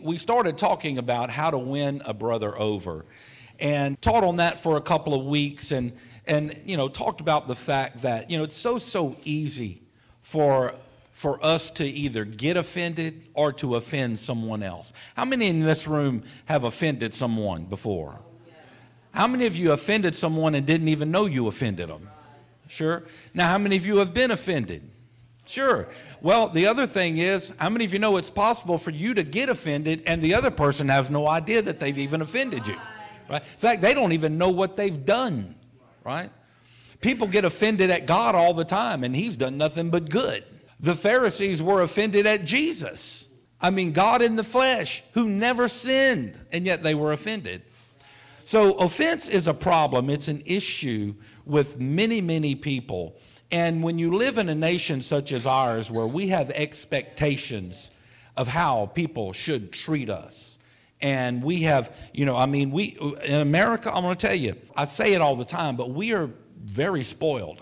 We started talking about how to win a brother over and taught on that for a couple of weeks and talked about the fact that, it's so easy for us to either get offended or to offend someone else. How many in this room have offended someone before? How many of you offended someone and didn't even know you offended them? Sure. Now, how many of you have been offended? Sure. Well, the other thing is, how many of you know it's possible for you to get offended and the other person has no idea that they've even offended you? Right? In fact, they don't even know what they've done. Right? People get offended at God all the time, and he's done nothing but good. The Pharisees were offended at Jesus. God in the flesh, who never sinned, and yet they were offended. So offense is a problem. It's an issue with many, many people. And when you live in a nation such as ours, where we have expectations of how people should treat us, and we have, we in America, I'm going to tell you, I say it all the time, but we are very spoiled.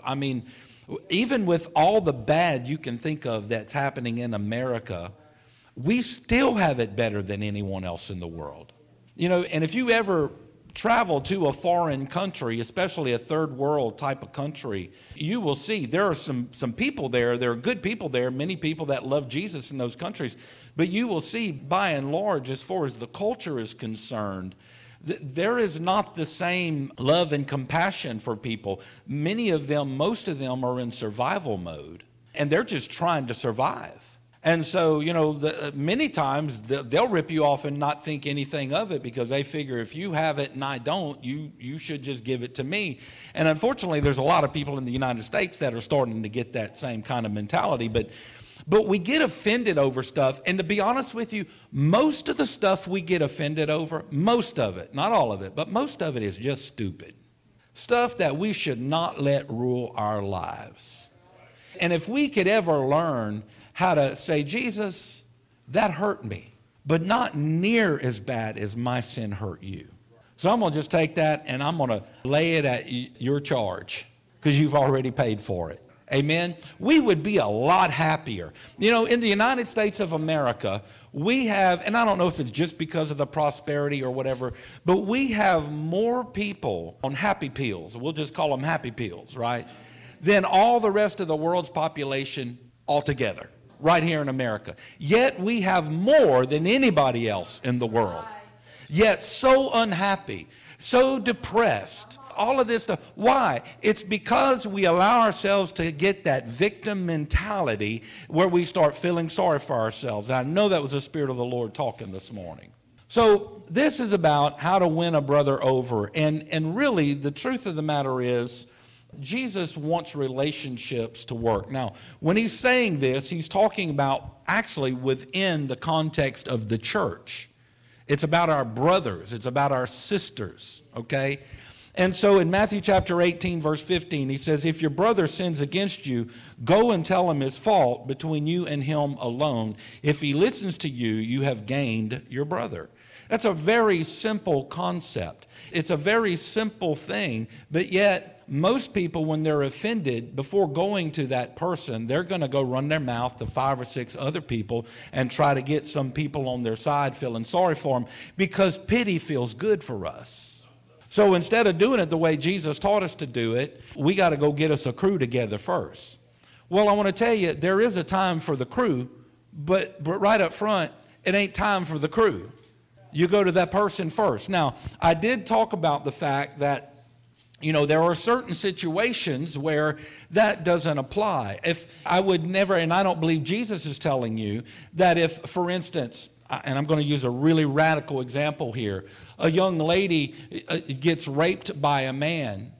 Even with all the bad you can think of that's happening in America, we still have it better than anyone else in the world. And if you ever travel to a foreign country, especially a third world type of country, you will see there are some people there. There are good people there, many people that love Jesus in those countries. But you will see, by and large, as far as the culture is concerned, there is not the same love and compassion for people. Many of them, most of them are in survival mode, and they're just trying to survive. And so, many times they'll rip you off and not think anything of it because they figure if you have it and I don't, you should just give it to me. And unfortunately, there's a lot of people in the United States that are starting to get that same kind of mentality. But we get offended over stuff. And to be honest with you, most of the stuff we get offended over, most of it, not all of it, but most of it is just stupid. Stuff that we should not let rule our lives. And if we could ever learn how to say, Jesus, that hurt me, but not near as bad as my sin hurt you. So I'm going to just take that and I'm going to lay it at your charge because you've already paid for it. Amen? We would be a lot happier. In the United States of America, we have, and I don't know if it's just because of the prosperity or whatever, but we have more people on happy pills, we'll just call them happy pills, right, than all the rest of the world's population altogether. Right here in America. Yet we have more than anybody else in the world. Yet so unhappy, so depressed, all of this stuff. Why? It's because we allow ourselves to get that victim mentality where we start feeling sorry for ourselves. And I know that was the Spirit of the Lord talking this morning. So this is about how to win a brother over. And really, the truth of the matter is, Jesus wants relationships to work. Now, when he's saying this, he's talking about actually within the context of the church. It's about our brothers. It's about our sisters, okay? And so in Matthew chapter 18, verse 15, he says, if your brother sins against you, go and tell him his fault between you and him alone. If he listens to you, you have gained your brother. That's a very simple concept. It's a very simple thing, but yet most people, when they're offended, before going to that person, they're going to go run their mouth to 5 or 6 other people and try to get some people on their side feeling sorry for them because pity feels good for us. So instead of doing it the way Jesus taught us to do it, we got to go get us a crew together first. Well, I want to tell you, there is a time for the crew, but right up front, it ain't time for the crew. You go to that person first. Now, I did talk about the fact that there are certain situations where that doesn't apply. If I would never, and I don't believe Jesus is telling you, that if, for instance, and I'm going to use a really radical example here, a young lady gets raped by a man,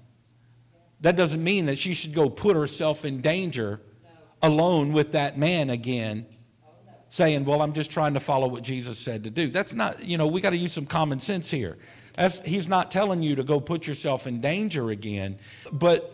that doesn't mean that she should go put herself in danger alone with that man again, saying, well, I'm just trying to follow what Jesus said to do. That's not, we got to use some common sense here. He's not telling you to go put yourself in danger again, but,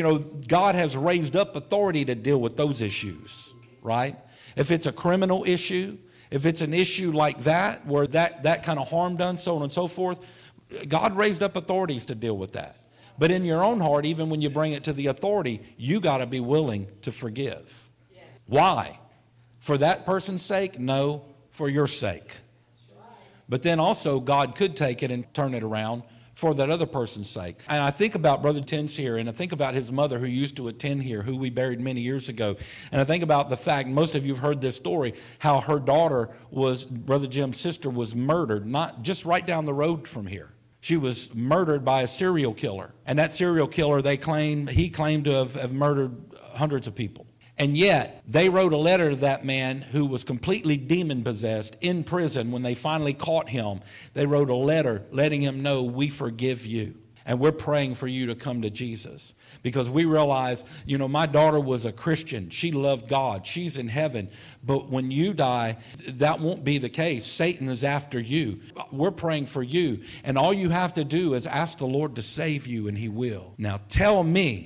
God has raised up authority to deal with those issues, right? If it's a criminal issue, if it's an issue like that, where that kind of harm done, so on and so forth, God raised up authorities to deal with that. But in your own heart, even when you bring it to the authority, you got to be willing to forgive. Why? For that person's sake? No, for your sake. but then also God could take it and turn it around for that other person's sake. And I think about Brother Tins here, and I think about his mother who used to attend here, who we buried many years ago. And I think about the fact, most of you have heard this story, how her daughter was, Brother Jim's sister, was murdered, not just right down the road from here. She was murdered by a serial killer. And that serial killer, he claimed to have murdered hundreds of people. And yet, they wrote a letter to that man who was completely demon-possessed in prison. When they finally caught him, they wrote a letter letting him know, we forgive you. And we're praying for you to come to Jesus. Because we realize, my daughter was a Christian. She loved God. She's in heaven. But when you die, that won't be the case. Satan is after you. We're praying for you. And all you have to do is ask the Lord to save you, and he will. Now, tell me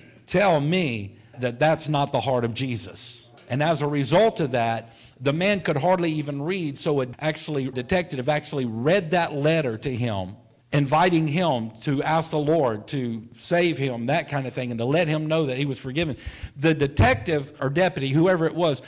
that that's not the heart of Jesus. And as a result of that, the man could hardly even read, so the detective actually read that letter to him, inviting him to ask the Lord to save him, that kind of thing, and to let him know that he was forgiven. The detective or deputy, whoever it was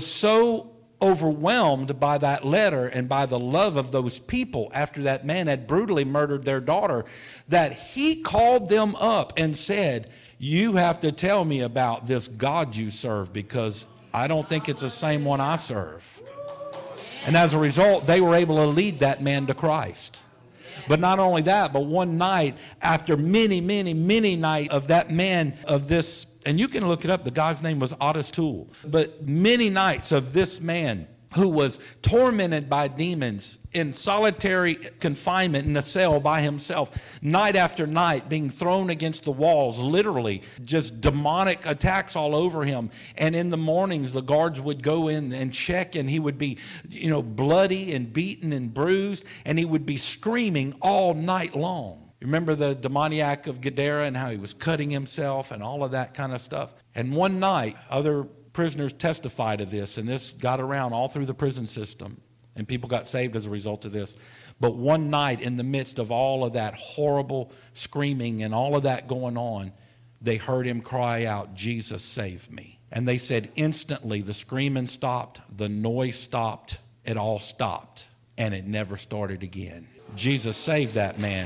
so overwhelmed by that letter and by the love of those people after that man had brutally murdered their daughter, that he called them up and said, you have to tell me about this God you serve, because I don't think it's the same one I serve. And as a result, they were able to lead that man to Christ. But not only that, but one night, after many nights of that man, of this, and you can look it up, the guy's name was Otis Toole, but many nights of this man who was tormented by demons in solitary confinement in a cell by himself, night after night, being thrown against the walls, literally, just demonic attacks all over him. And in the mornings, the guards would go in and check, and he would be, bloody and beaten and bruised, and he would be screaming all night long. Remember the demoniac of Gadara and how he was cutting himself and all of that kind of stuff? And one night, other prisoners testified to this, and this got around all through the prison system, and people got saved as a result of this. But one night, in the midst of all of that horrible screaming and all of that going on, they heard him cry out, Jesus, save me. And they said instantly the screaming stopped, the noise stopped, it all stopped, and it never started again. Jesus saved that man.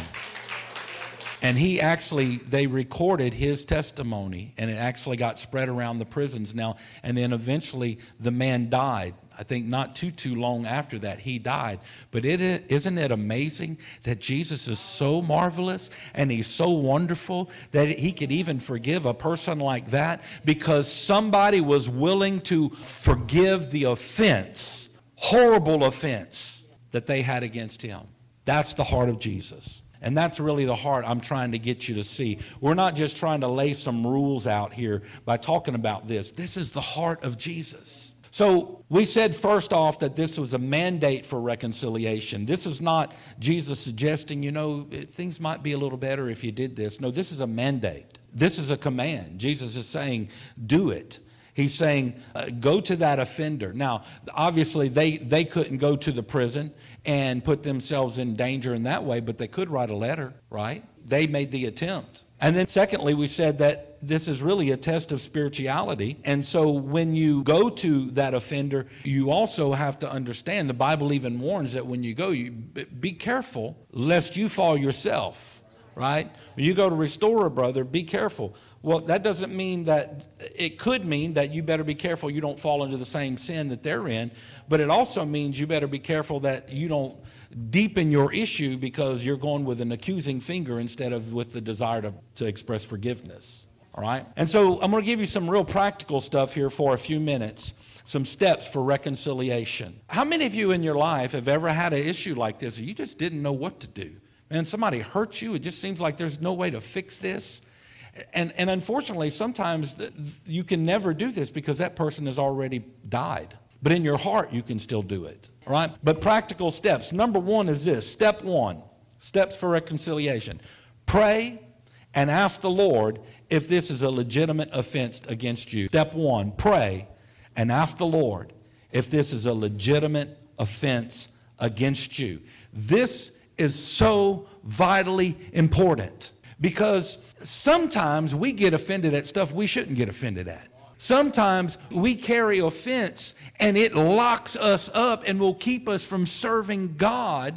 And they recorded his testimony, and it actually got spread around the prisons now. And then eventually the man died. I think not too long after that, he died. But isn't it amazing that Jesus is so marvelous and he's so wonderful that he could even forgive a person like that because somebody was willing to forgive the offense, horrible offense that they had against him. That's the heart of Jesus. And that's really the heart I'm trying to get you to see. We're not just trying to lay some rules out here by talking about this. This is the heart of Jesus. So we said first off that this was a mandate for reconciliation. This is not Jesus suggesting, things might be a little better if you did this. No, this is a mandate. This is a command. Jesus is saying, do it. He's saying, go to that offender. Now, obviously, they couldn't go to the prison and put themselves in danger in that way, but they could write a letter, right? They made the attempt. And then secondly, we said that this is really a test of spirituality. And so when you go to that offender, you also have to understand, the Bible even warns that when you go, be careful lest you fall yourself, right? When you go to restore a brother, be careful. Well, that doesn't mean that, it could mean that you better be careful you don't fall into the same sin that they're in, but it also means you better be careful that you don't deepen your issue because you're going with an accusing finger instead of with the desire to express forgiveness, all right? And so I'm going to give you some real practical stuff here for a few minutes, some steps for reconciliation. How many of you in your life have ever had an issue like this and you just didn't know what to do? Man, somebody hurt you, it just seems like there's no way to fix this. And unfortunately, sometimes you can never do this because that person has already died. But in your heart, you can still do it. All right? But practical steps. Number one is this. Step one, steps for reconciliation. Pray and ask the Lord if this is a legitimate offense against you. Step one, pray and ask the Lord if this is a legitimate offense against you. This is so vitally important. Because sometimes we get offended at stuff we shouldn't get offended at. Sometimes we carry offense and it locks us up and will keep us from serving God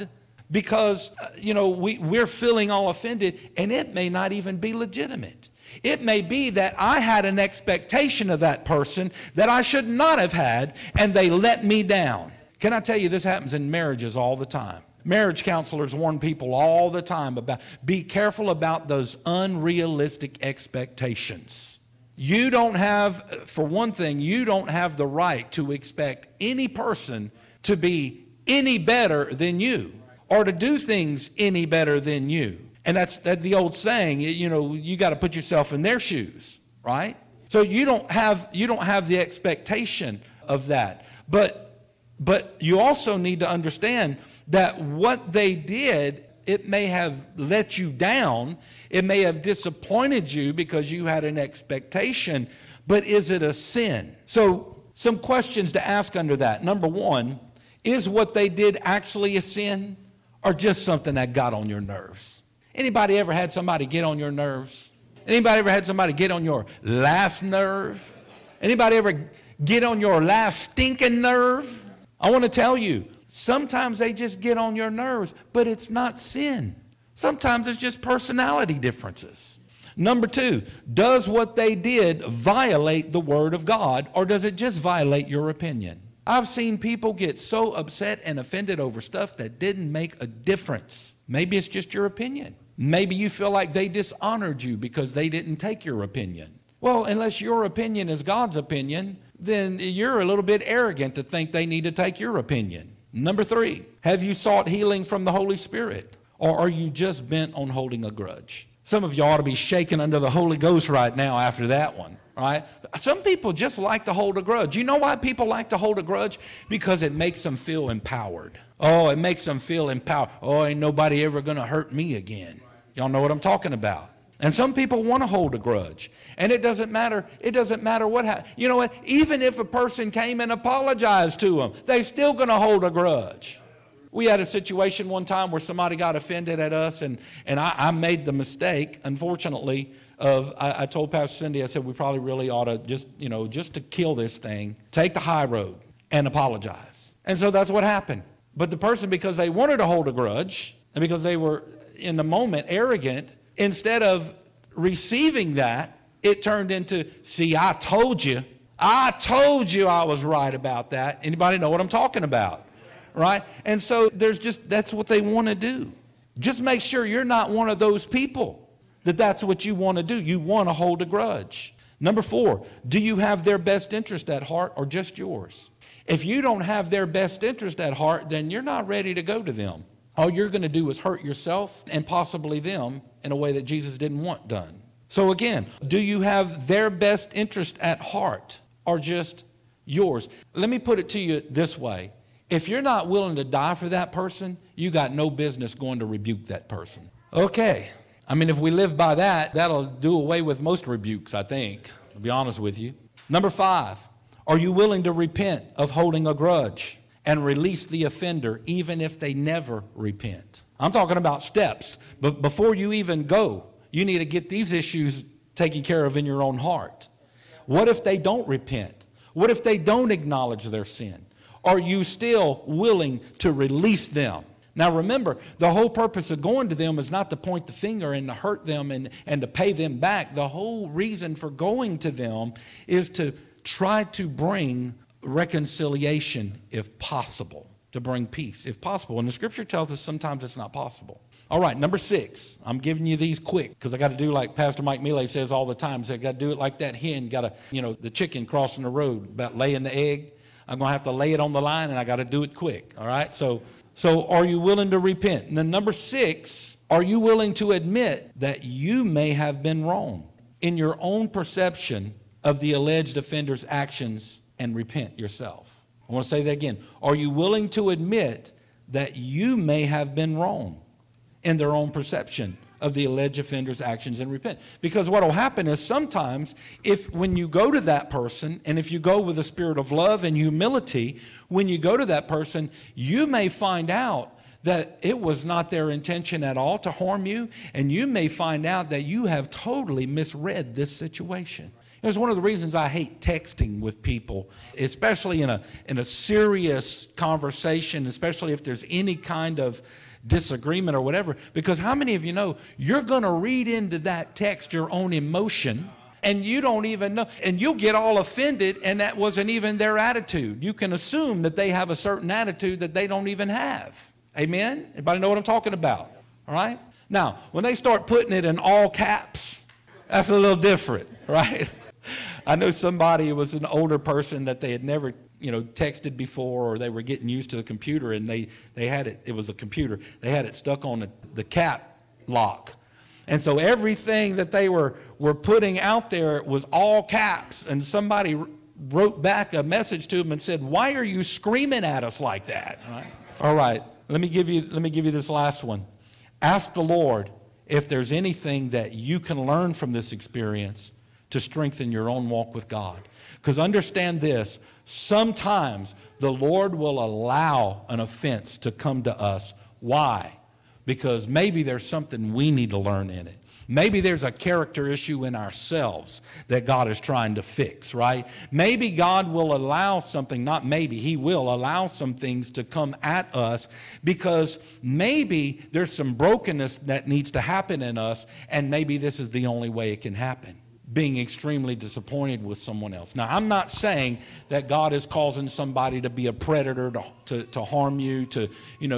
because, we're feeling all offended, and it may not even be legitimate. It may be that I had an expectation of that person that I should not have had, and they let me down. Can I tell you, this happens in marriages all the time. Marriage counselors warn people all the time about, be careful about those unrealistic expectations. You don't have, for one thing, you don't have the right to expect any person to be any better than you or to do things any better than you. And that's the old saying, you got to put yourself in their shoes, right? So you don't have the expectation of that. But you also need to understand that what they did, it may have let you down. It may have disappointed you because you had an expectation, but is it a sin? So some questions to ask under that. Number one, is what they did actually a sin or just something that got on your nerves? Anybody ever had somebody get on your nerves? Anybody ever had somebody get on your last nerve? Anybody ever get on your last stinking nerve? I want to tell you, sometimes they just get on your nerves, but it's not sin. Sometimes it's just personality differences. Number two, does what they did violate the Word of God, or does it just violate your opinion? I've seen people get so upset and offended over stuff that didn't make a difference. Maybe it's just your opinion. Maybe you feel like they dishonored you because they didn't take your opinion. Well, unless your opinion is God's opinion, then you're a little bit arrogant to think they need to take your opinion. Number three, have you sought healing from the Holy Spirit? Or are you just bent on holding a grudge? Some of you ought to be shaking under the Holy Ghost right now after that one, right? Some people just like to hold a grudge. You know why people like to hold a grudge? Because it makes them feel empowered. Oh, it makes them feel empowered. Oh, ain't nobody ever going to hurt me again. Y'all know what I'm talking about. And some people want to hold a grudge. And it doesn't matter. It doesn't matter what happens. You know what? Even if a person came and apologized to them, they're still going to hold a grudge. We had a situation one time where somebody got offended at us, and I made the mistake, unfortunately, I told Pastor Cindy, I said, we probably really ought to just to kill this thing, take the high road and apologize. And so that's what happened. But the person, because they wanted to hold a grudge, and because they were in the moment arrogant, instead of receiving that, it turned into, see, I told you I was right about that. Anybody know what I'm talking about? Right? And so that's what they want to do. Just make sure you're not one of those people that's what you want to do. You want to hold a grudge. Number four, do you have their best interest at heart or just yours? If you don't have their best interest at heart, then you're not ready to go to them. All you're going to do is hurt yourself and possibly them in a way that Jesus didn't want done. So again, do you have their best interest at heart or just yours? Let me put it to you this way. If you're not willing to die for that person, you got no business going to rebuke that person. Okay. I mean, if we live by that, that'll do away with most rebukes, I think, to be honest with you. Number five, are you willing to repent of holding a grudge and release the offender even if they never repent? I'm talking about steps. But before you even go, you need to get these issues taken care of in your own heart. What if they don't repent? What if they don't acknowledge their sin? Are you still willing to release them? Now remember, the whole purpose of going to them is not to point the finger and to hurt them and to pay them back. The whole reason for going to them is to try to bring reconciliation if possible, to bring peace if possible. And the scripture tells us sometimes it's not possible. All right, number six. I'm giving you these quick because I got to do like Pastor Mike Millet says all the time. So I got to do it like that hen got to, the chicken crossing the road about laying the egg. I'm going to have to lay it on the line, and I got to do it quick, all right? So are you willing to repent? And then number six, are you willing to admit that you may have been wrong in your own perception of the alleged offender's actions and repent yourself? I want to say that again. Are you willing to admit that you may have been wrong in their own perception of the alleged offender's actions and repent? Because what will happen is sometimes when you go to that person, and if you go with a spirit of love and humility, when you go to that person, you may find out that it was not their intention at all to harm you, and you may find out that you have totally misread this situation. It's one of the reasons I hate texting with people, especially in a serious conversation, especially if there's any kind of disagreement or whatever. Because how many of you know you're going to read into that text your own emotion, and you don't even know, and you'll get all offended, and that wasn't even their attitude. You can assume that they have a certain attitude that they don't even have. Amen? Everybody know what I'm talking about? All right? Now, when they start putting it in all caps, that's a little different, right? I know somebody was an older person that they had never, texted before, or they were getting used to the computer, and they had it was a computer. They had it stuck on the cap lock. And so everything that they were putting out there was all caps. And somebody wrote back a message to them and said, "Why are you screaming at us like that?" All right. Let me give you this last one. Ask the Lord if there's anything that you can learn from this experience to strengthen your own walk with God. Because understand this, sometimes the Lord will allow an offense to come to us. Why? Because maybe there's something we need to learn in it. Maybe there's a character issue in ourselves that God is trying to fix, right? Maybe God will allow something, not maybe, He will allow some things to come at us because maybe there's some brokenness that needs to happen in us, and maybe this is the only way it can happen. Being extremely disappointed with someone else. Now, I'm not saying that God is causing somebody to be a predator, to harm you, to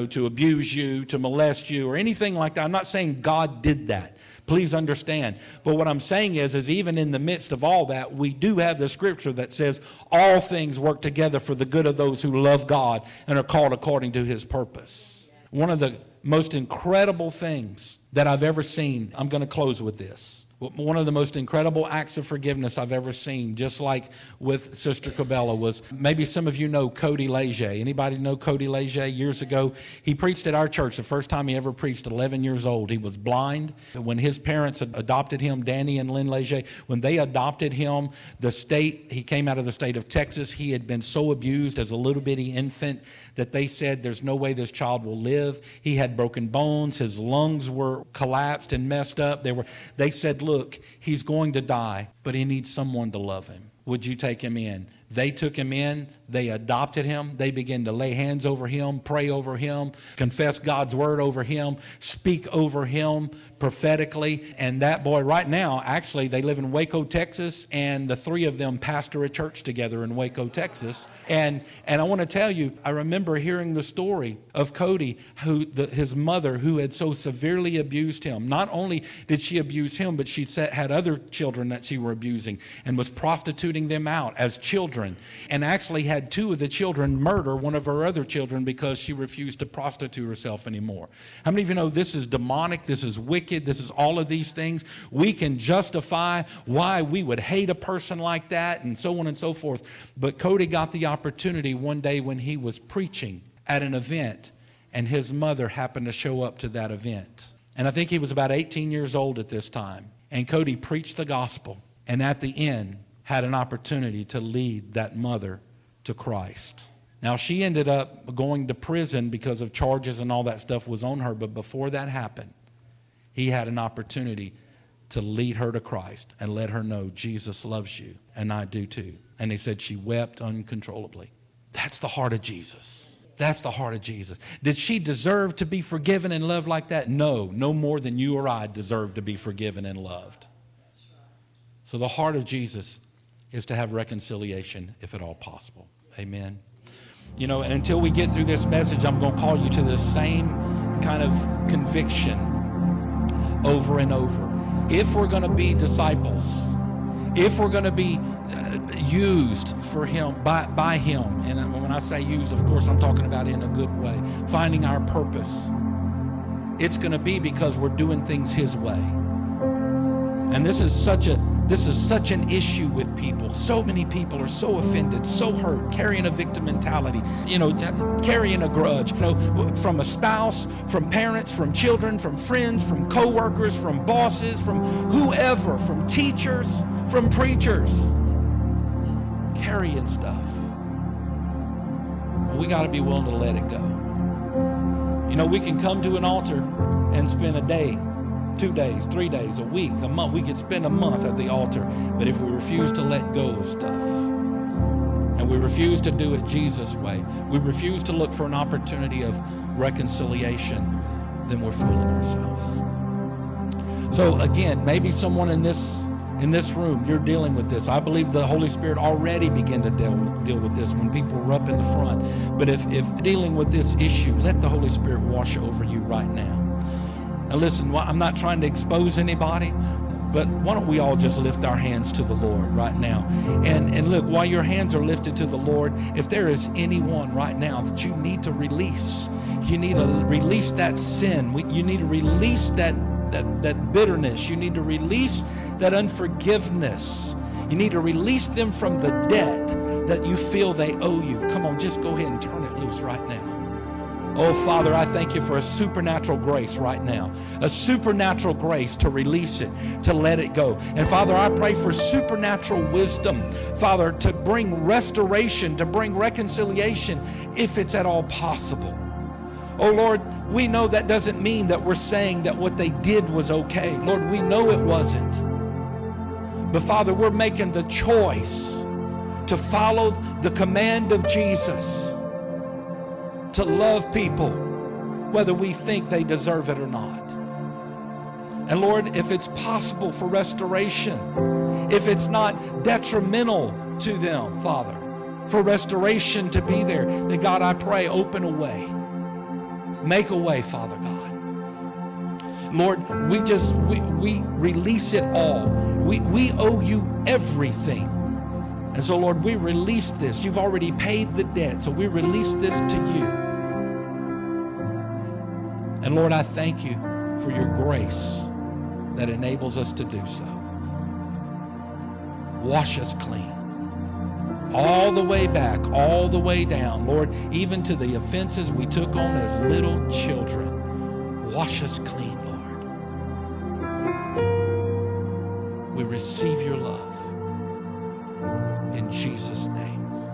abuse you, to molest you, or anything like that. I'm not saying God did that. Please understand. But what I'm saying is even in the midst of all that, we do have the scripture that says all things work together for the good of those who love God and are called according to His purpose. One of the most incredible things that I've ever seen, I'm going to close with this. One of the most incredible acts of forgiveness I've ever seen, just like with Sister Cabela, was maybe some of you know Cody Leger. Anybody know Cody Leger? Years ago, he preached at our church. The first time he ever preached, 11 years old. He was blind. When his parents adopted him, Danny and Lynn Leger, when they adopted him, he came out of the state of Texas. He had been so abused as a little bitty infant that they said there's no way this child will live. He had broken bones. His lungs were collapsed and messed up. They said, look, he's going to die, but he needs someone to love him. Would you take him in? They took him in. They adopted him. They began to lay hands over him, pray over him, confess God's word over him, speak over him prophetically. And that boy right now, actually, they live in Waco, Texas, and the three of them pastor a church together in Waco, Texas. And I want to tell you, I remember hearing the story of Cody, his mother, who had so severely abused him. Not only did she abuse him, but she had other children that she were abusing and was prostituting them out as children, and actually had two of the children murder one of her other children because she refused to prostitute herself anymore. How many of you know this is demonic, this is wicked, this is all of these things? We can justify why we would hate a person like that and so on and so forth. But Cody got the opportunity one day when he was preaching at an event, and his mother happened to show up to that event. And I think he was about 18 years old at this time. And Cody preached the gospel, and at the end had an opportunity to lead that mother to Christ. Now, she ended up going to prison because of charges and all that stuff was on her. But before that happened, he had an opportunity to lead her to Christ and let her know Jesus loves you, and I do too. And they said she wept uncontrollably. That's the heart of Jesus. That's the heart of Jesus. Did she deserve to be forgiven and loved like that? No more than you or I deserve to be forgiven and loved. So the heart of Jesus is to have reconciliation if at all possible. Amen. And until we get through this message, I'm going to call you to the same kind of conviction over and over. If we're going to be disciples, if we're going to be used for Him, by Him, and when I say used, of course, I'm talking about in a good way, finding our purpose, it's going to be because we're doing things His way. And this is such an issue with people. So many people are so offended, so hurt, carrying a victim mentality, carrying a grudge, from a spouse, from parents, from children, from friends, from coworkers, from bosses, from whoever, from teachers, from preachers, carrying stuff. We got to be willing to let it go. We can come to an altar and spend a day, 2 days, 3 days, a week, a month. We could spend a month at the altar. But if we refuse to let go of stuff, and we refuse to do it Jesus' way, we refuse to look for an opportunity of reconciliation, then we're fooling ourselves. So again, maybe someone in this room, you're dealing with this. I believe the Holy Spirit already began to deal with this when people were up in the front. But if dealing with this issue, let the Holy Spirit wash over you right now. Now listen, I'm not trying to expose anybody, but why don't we all just lift our hands to the Lord right now? And look, while your hands are lifted to the Lord, if there is anyone right now that you need to release, you need to release that sin. You need to release that bitterness. You need to release that unforgiveness. You need to release them from the debt that you feel they owe you. Come on, just go ahead and turn it loose right now. Oh, Father, I thank you for a supernatural grace right now. A supernatural grace to release it, to let it go. And Father, I pray for supernatural wisdom, Father, to bring restoration, to bring reconciliation, if it's at all possible. Oh, Lord, we know that doesn't mean that we're saying that what they did was okay. Lord, we know it wasn't. But Father, we're making the choice to follow the command of Jesus, to love people, whether we think they deserve it or not. And Lord, if it's possible for restoration, if it's not detrimental to them, Father, for restoration to be there, then God, I pray, open a way. Make a way, Father God. Lord, we release it all. We owe you everything. And so, Lord, we release this. You've already paid the debt, so we release this to you. And Lord, I thank you for your grace that enables us to do so. Wash us clean. All the way back, all the way down, Lord, even to the offenses we took on as little children. Wash us clean, Lord. We receive your love. In Jesus' name.